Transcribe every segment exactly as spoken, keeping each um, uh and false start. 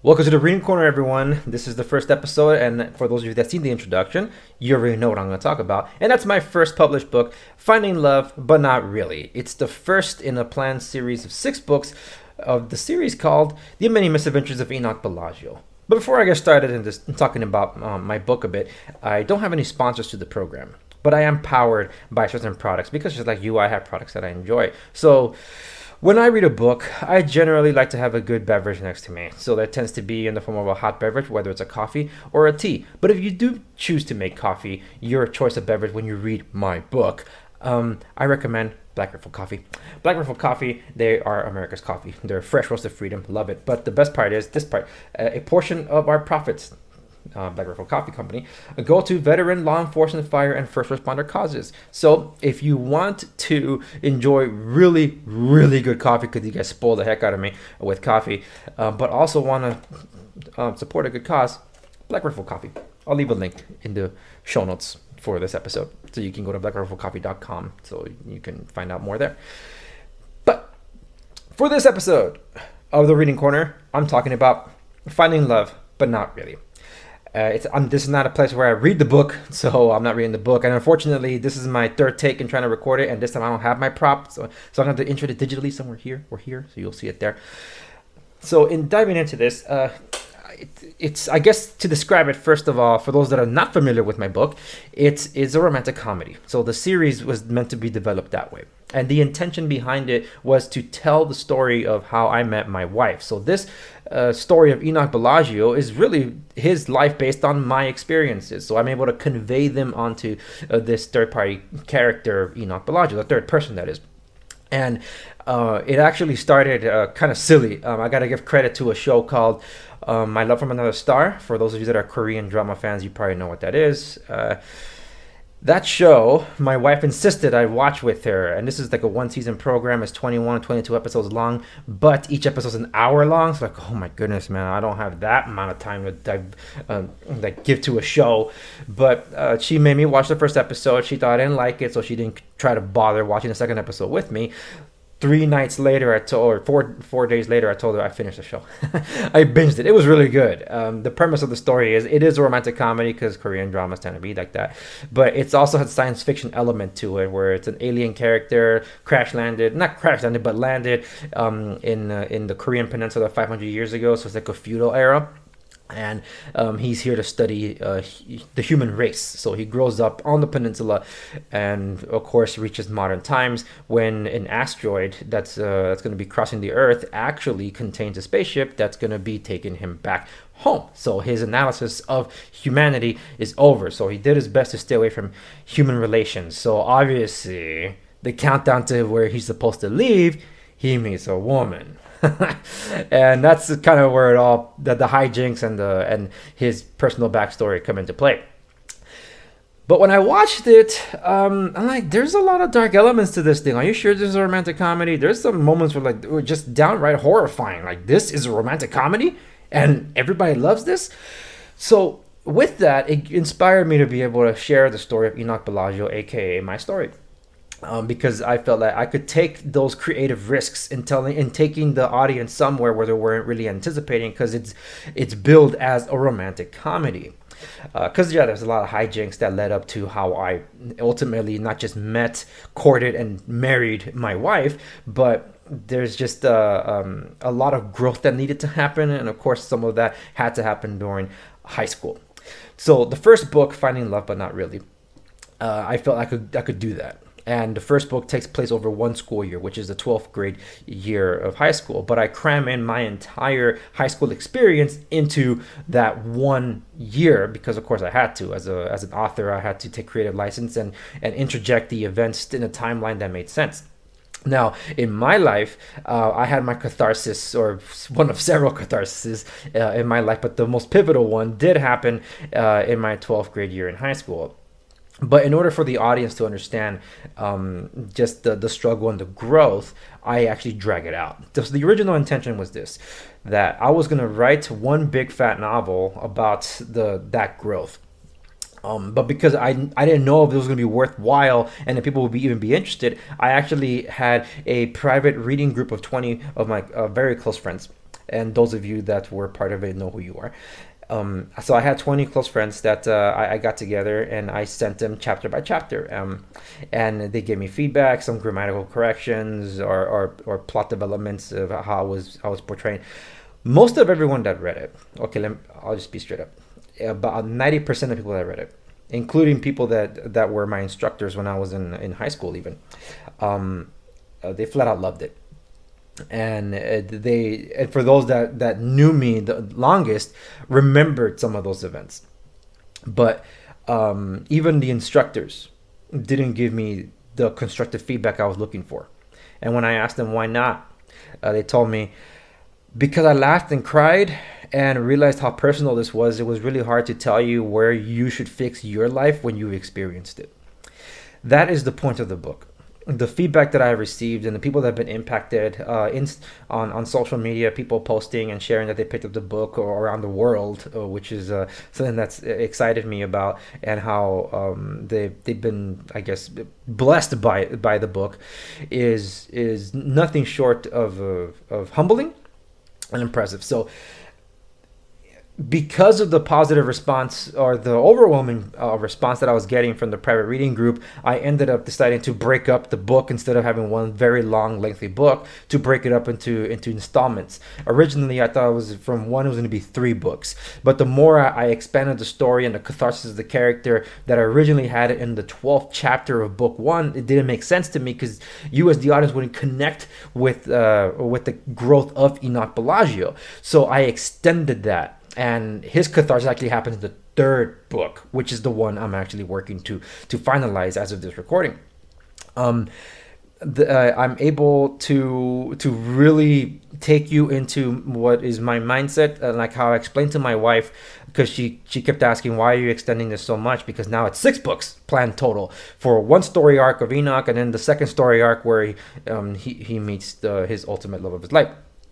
Welcome to the Reading Corner, everyone. This is the first episode, and for those of you that seen the introduction, you already know what I'm going to talk about. And that's my first published book, Finding Love, But Not Really. It's the first in a planned series of six books of the series called The Many Misadventures of Enoch Bellagio. But before I get started in this in talking about um, my book a bit, I don't have any sponsors to the program, but I am powered by certain products because just like you, I have products that I enjoy. So when I read a book, I generally like to have a good beverage next to me. So that tends to be in the form of a hot beverage, whether it's a coffee or a tea. But if you do choose to make coffee your choice of beverage when you read my book, um, I recommend Black Rifle Coffee. Black Rifle Coffee, they are America's coffee. They're fresh roasted freedom. Love it. But the best part is this part. Uh, a portion of our profits, Uh, Black Rifle Coffee Company, go to veteran law enforcement, fire, and first responder causes. So if you want to enjoy really, really good coffee, because you guys spoil the heck out of me with coffee, uh, but also want to uh, support a good cause, Black Rifle Coffee. I'll leave a link in the show notes for this episode, so you can go to black rifle coffee dot com so you can find out more there. But for this episode of the Reading Corner, I'm talking about finding love, but not really. Uh, it's, um, this is not a place where I read the book, so I'm not reading the book. And unfortunately, this is my third take in trying to record it, and this time I don't have my prop, so, so I'm going to intro it digitally somewhere here or here, so you'll see it there. So in diving into this, uh, it, it's, I guess, to describe it, first of all, for those that are not familiar with my book, it's, it's a romantic comedy. So the series was meant to be developed that way. And the intention behind it was to tell the story of how I met my wife. So this uh, story of Enoch Bellagio is really his life based on my experiences. So I'm able to convey them onto uh, this third-party character, Enoch Bellagio, the third person, that is. And uh, it actually started uh, kind of silly. Um, I got to give credit to a show called um, My Love from Another Star. For those of you that are Korean drama fans, you probably know what that is. Uh, That show, my wife insisted I watch with her, and this is like a one-season program. It's twenty-one, twenty-two episodes long, but each episode's an hour long. So like, oh my goodness, man, I don't have that amount of time to dive, um, like give to a show. But uh, she made me watch the first episode. She thought I didn't like it, so she didn't try to bother watching the second episode with me. Three nights later, I told, or four four days later, I told her I finished the show. I binged it. It was really good. Um, the premise of the story is it is a romantic comedy because Korean dramas tend to be like that, but it's also had science fiction element to it, where it's an alien character crash landed, not crash landed, but landed um, in uh, in the Korean Peninsula five hundred years ago. So it's like a feudal era. And um, he's here to study uh, he, the human race. So he grows up on the peninsula, and of course reaches modern times when an asteroid that's uh, that's going to be crossing the Earth actually contains a spaceship that's going to be taking him back home. So his analysis of humanity is over. So he did his best to stay away from human relations. So obviously, the countdown to where he's supposed to leave, he meets a woman. And that's kind of where it all the, the hijinks and the and his personal backstory come into play. But when I watched it, um, I'm like, there's a lot of dark elements to this thing. Are you sure this is a romantic comedy? There's some moments where like were just downright horrifying. Like, this is a romantic comedy, and everybody loves this. So with that, it inspired me to be able to share the story of Enoch Bellagio, aka my story. Um, because I felt that I could take those creative risks in telling, in taking the audience somewhere where they weren't really anticipating, because it's it's billed as a romantic comedy. Because uh, yeah, there's a lot of hijinks that led up to how I ultimately not just met, courted, and married my wife, but there's just uh, um, a lot of growth that needed to happen, and of course some of that had to happen during high school. So the first book, Finding Love, But Not Really, uh, I felt I could I could do that. And the first book takes place over one school year, which is the twelfth grade year of high school. But I cram in my entire high school experience into that one year because, of course, I had to. As a as an author, I had to take creative license and, and interject the events in a timeline that made sense. Now, in my life, uh, I had my catharsis, or one of several catharses uh, in my life, but the most pivotal one did happen uh, in my twelfth grade year in high school. But in order for the audience to understand um, just the, the struggle and the growth, I actually drag it out. So the original intention was this, that I was going to write one big fat novel about the that growth. Um, but because I, I didn't know if it was going to be worthwhile and that people would be, even be interested, I actually had a private reading group of twenty of my uh, very close friends and those of you that were part of it know who you are. Um, so I had twenty close friends that uh, I, I got together, and I sent them chapter by chapter, um, and they gave me feedback, some grammatical corrections or, or, or plot developments of how I was I was portraying. Most of everyone that read it, okay, let me, I'll just be straight up, about ninety percent of people that read it, including people that that were my instructors when I was in in high school even, um, uh, they flat out loved it. And uh, they and for those that that knew me the longest, remembered some of those events. But um, even the instructors didn't give me the constructive feedback I was looking for. And when I asked them why not, uh, they told me, because I laughed and cried and realized how personal this was, it was really hard to tell you where you should fix your life when you experienced it. That is the point of the book. The feedback that I received and the people that have been impacted uh, in, on, on social media, people posting and sharing that they picked up the book or around the world, uh, which is uh, something that's excited me about, and how um, they, they've been, I guess, blessed by by the book, is is nothing short of, uh, of humbling and impressive. So because of the positive response, or the overwhelming uh, response that I was getting from the private reading group, I ended up deciding to break up the book. Instead of having one very long, lengthy book, to break it up into into installments. Originally, I thought it was from one, it was going to be three books. But the more I, I expanded the story and the catharsis of the character that I originally had it in the twelfth chapter of book one, it didn't make sense to me, because you as the audience wouldn't connect with uh, with the growth of Enoch Bellagio. So I extended that. And his catharsis actually happens in the third book, which is the one I'm actually working to to finalize as of this recording. Um, the, uh, I'm able to to really take you into what is my mindset, uh, like how I explained to my wife, because she she kept asking, why are you extending this so much? Because now it's six books planned total for one story arc of Enoch, and then the second story arc where he um, he, he meets the, his ultimate love of his life.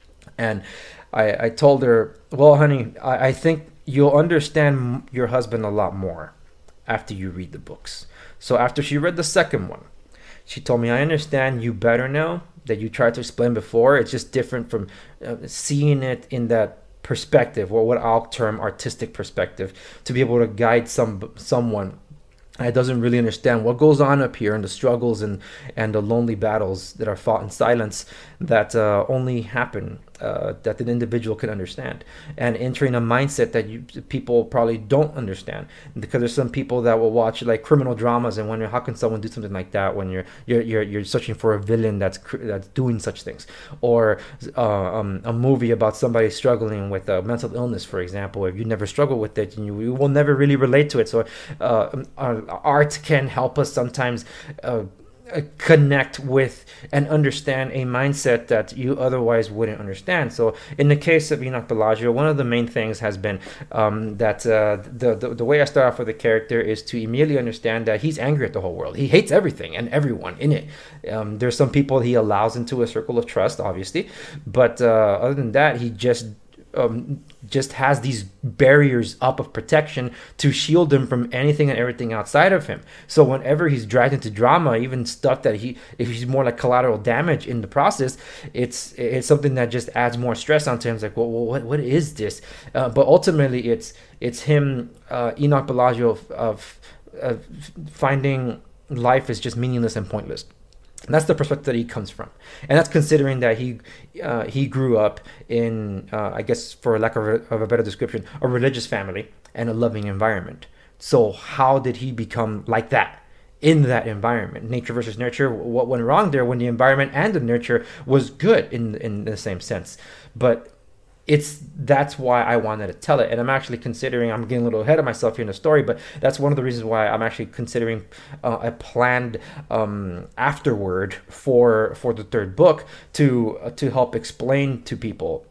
And I, I told her, well, honey, I, I think you'll understand your husband a lot more after you read the books. So after she read the second one, she told me, I understand you better now that you tried to explain before. It's just different from uh, seeing it in that perspective, or what I'll term artistic perspective, to be able to guide some someone that doesn't really understand what goes on up here, and the struggles and, and the lonely battles that are fought in silence, that uh, only happen, uh, that an individual can understand, and entering a mindset that you people probably don't understand. Because there's some people that will watch like criminal dramas and wonder, how can someone do something like that when you're you're you're, you're searching for a villain that's that's doing such things, or uh, um, a movie about somebody struggling with a mental illness, for example. If you never struggle with it, you, you will never really relate to it. So uh, uh, art can help us sometimes uh, connect with and understand a mindset that you otherwise wouldn't understand. So in the case of Enoch Bellagio, one of the main things has been um, that uh, the, the the way I start off with the character is to immediately understand that he's angry at the whole world. He hates everything and everyone in it. Um, there's some people he allows into a circle of trust, obviously, but uh, other than that, he just Um, just has these barriers up of protection to shield him from anything and everything outside of him. So whenever he's dragged into drama, even stuff that he, if he's more like collateral damage in the process, it's it's something that just adds more stress onto him. It's like, well, well what what is this? Uh, but ultimately, it's it's him, uh, Enoch Bellagio, of, of, of finding life is just meaningless and pointless. And that's the perspective that he comes from, and that's considering that he uh, he grew up in, uh, I guess, for lack of a, of a better description, a religious family and a loving environment. So how did he become like that in that environment? Nature versus nurture. What went wrong there when the environment and the nurture was good in in the same sense? But it's that's why I wanted to tell it, and I'm actually considering, I'm getting a little ahead of myself here in the story, but that's one of the reasons why I'm actually considering uh, a planned um, afterword for for the third book to uh, to help explain to people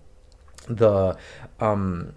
the um,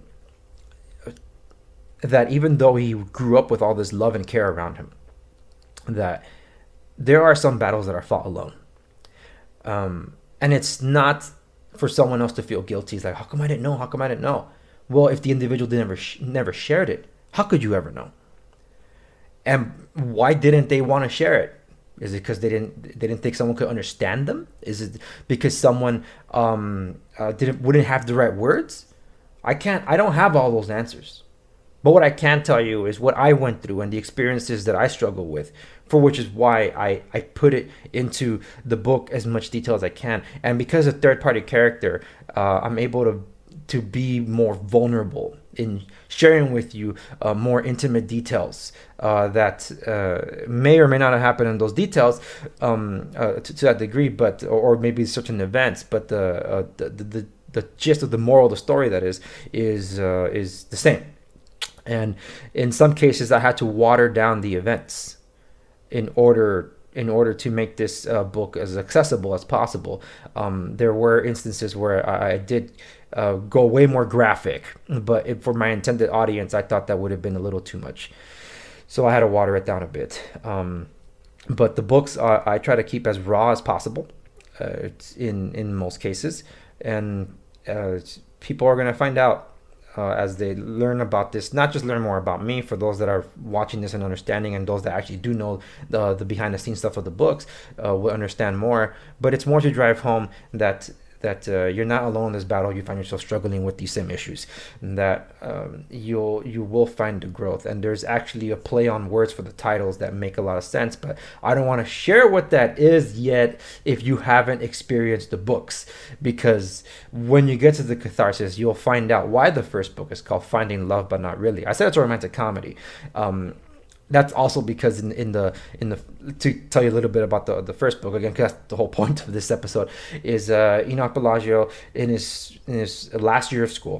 that even though he grew up with all this love and care around him, that there are some battles that are fought alone, um, and it's not for someone else to feel guilty. It's like, how come I didn't know? How come I didn't know? Well, if the individual did never sh- never shared it, how could you ever know? And why didn't they want to share it? Is it because they didn't they didn't think someone could understand them? Is it because someone um, uh, didn't wouldn't have the right words? I can't. I don't have all those answers. But what I can tell you is what I went through and the experiences that I struggle with, for which is why I, I put it into the book as much detail as I can. And because a third party character, uh, I'm able to to be more vulnerable in sharing with you uh, more intimate details uh, that uh, may or may not have happened in those details um, uh, to, to that degree, but or, or maybe certain events. But the, uh, the, the the the gist of the moral of the story, that is, is uh, is the same. And in some cases, I had to water down the events in order in order to make this uh, book as accessible as possible. Um, there were instances where I, I did uh, go way more graphic, but it, for my intended audience, I thought that would have been a little too much. So I had to water it down a bit. Um, but the books, uh, I try to keep as raw as possible uh, in, in most cases. And uh, people are going to find out Uh, as they learn about this, not just learn more about me, for those that are watching this and understanding, and those that actually do know the, the behind the scenes stuff of the books uh, will understand more. But it's more to drive home that that uh, you're not alone in this battle. You find yourself struggling with these same issues, and that um, you'll you will find the growth. And there's actually a play on words for the titles that make a lot of sense, but I don't want to share what that is yet if you haven't experienced the books, because when you get to the catharsis, you'll find out why the first book is called Finding Love But Not Really. I said it's a romantic comedy. Um, That's also because in, in the in the to tell you a little bit about the the first book again, because that's the whole point of this episode, is uh, Enoch Bellagio in his in his last year of school.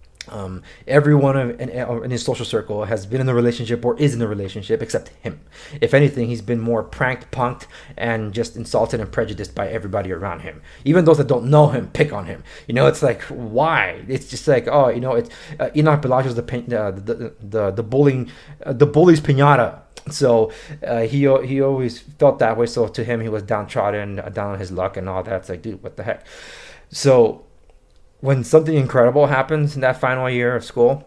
Um, everyone in, in his social circle has been in a relationship or is in a relationship except him. If anything, he's been more pranked, punked, and just insulted and prejudiced by everybody around him. Even those that don't know him pick on him. You know, it's like, why? It's just like, oh, you know, it's uh, Enoch Bellagio's the uh, the the the bullying, uh, the bully's piñata. So uh, he he always felt that way. So to him, he was downtrodden, down on his luck, and all that. It's like, dude, what the heck? So when something incredible happens in that final year of school,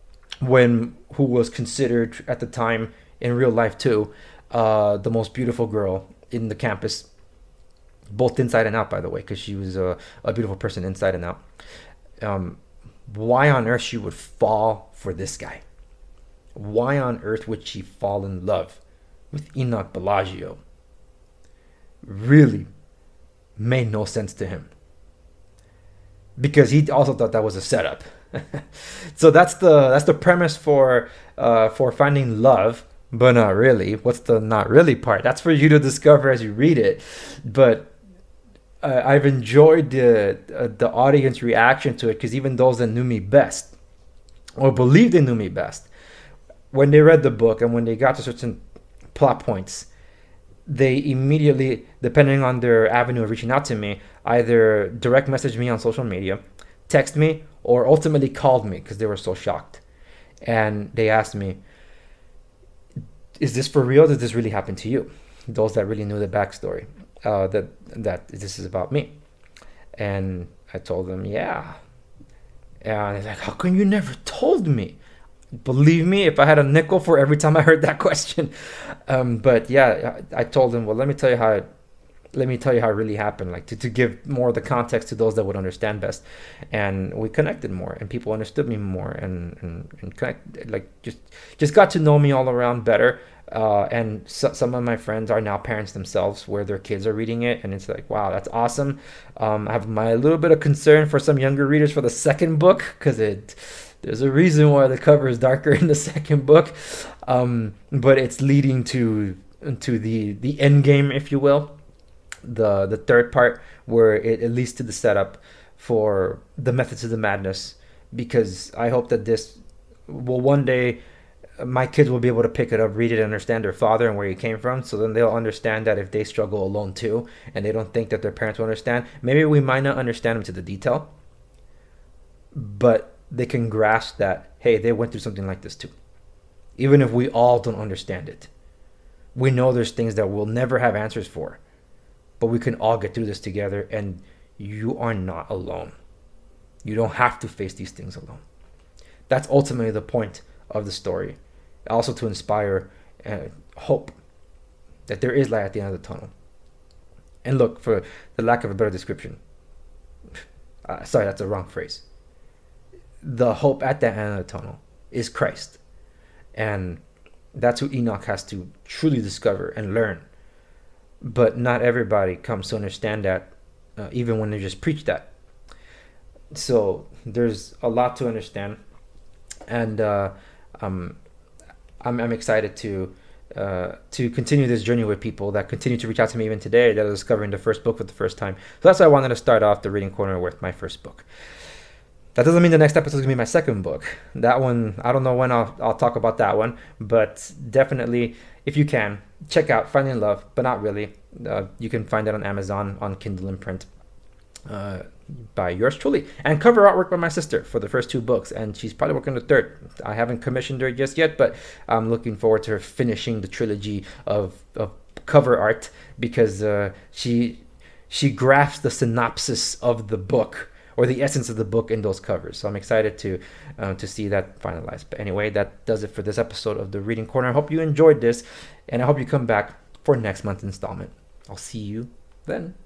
when who was considered at the time in real life too, uh, the most beautiful girl in the campus, both inside and out, by the way, because she was a, a beautiful person inside and out. Um, why on earth she would fall for this guy? Why on earth would she fall in love with Enoch Bellagio? Really made no sense to him, because he also thought that was a setup. So that's the that's the premise for uh, for Finding Love But Not Really. What's the not really part? That's for you to discover as you read it. But uh, I've enjoyed the uh, the audience reaction to it, because even those that knew me best or believed they knew me best, when they read the book and when they got to certain plot points, they immediately, depending on their avenue of reaching out to me, either direct message me on social media, text me, or ultimately called me because they were so shocked. And they asked me, is this for real? Did this really happen to you? Those that really knew the backstory, uh, that, that this is about me. And I told them, yeah. And they're like, how come you never told me? Believe me, if I had a nickel for every time I heard that question. Um, but yeah, I, I told them, well, let me tell you how it, let me tell you how it really happened, like to, to give more of the context to those that would understand best. And we connected more, and people understood me more, and, and, and connect, like just just got to know me all around better. Uh, and so, some of my friends are now parents themselves, where their kids are reading it, and it's like, wow, that's awesome. Um, I have my little bit of concern for some younger readers for the second book, because it there's a reason why the cover is darker in the second book, um, but it's leading to to the the end game, if you will. The the third part, where it, it leads to the setup for the Methods of the Madness, because I hope that this will one day, my kids will be able to pick it up, read it, understand their father and where he came from. So then they'll understand that if they struggle alone too, and they don't think that their parents will understand, maybe we might not understand them to the detail, but they can grasp that, hey, they went through something like this too. Even if we all don't understand it, we know there's things that we'll never have answers for, but we can all get through this together, and you are not alone. You don't have to face these things alone. That's ultimately the point of the story. Also to inspire uh, hope that there is light at the end of the tunnel. And look, for the lack of a better description, uh, sorry, that's a wrong phrase. The hope at the end of the tunnel is Christ. And that's who Enoch has to truly discover and learn. But not everybody comes to understand that, uh, even when they just preach that. So there's a lot to understand. And uh, um, I'm, I'm excited to uh, to continue this journey with people that continue to reach out to me even today that are discovering the first book for the first time. So that's why I wanted to start off the Reading Corner with my first book. That doesn't mean the next episode is going to be my second book. That one, I don't know when I'll, I'll talk about that one, but definitely, if you can, check out Finding Love, But Not Really. Uh, you can find it on Amazon, on Kindle and print, uh, by yours truly. And cover artwork by my sister for the first two books, and she's probably working on the third. I haven't commissioned her just yet, but I'm looking forward to her finishing the trilogy of, of cover art, because uh, she she grasps the synopsis of the book, or the essence of the book, in those covers. So I'm excited to uh, to see that finalized. But anyway, that does it for this episode of the Reading Corner. I hope you enjoyed this, and I hope you come back for next month's installment. I'll see you then.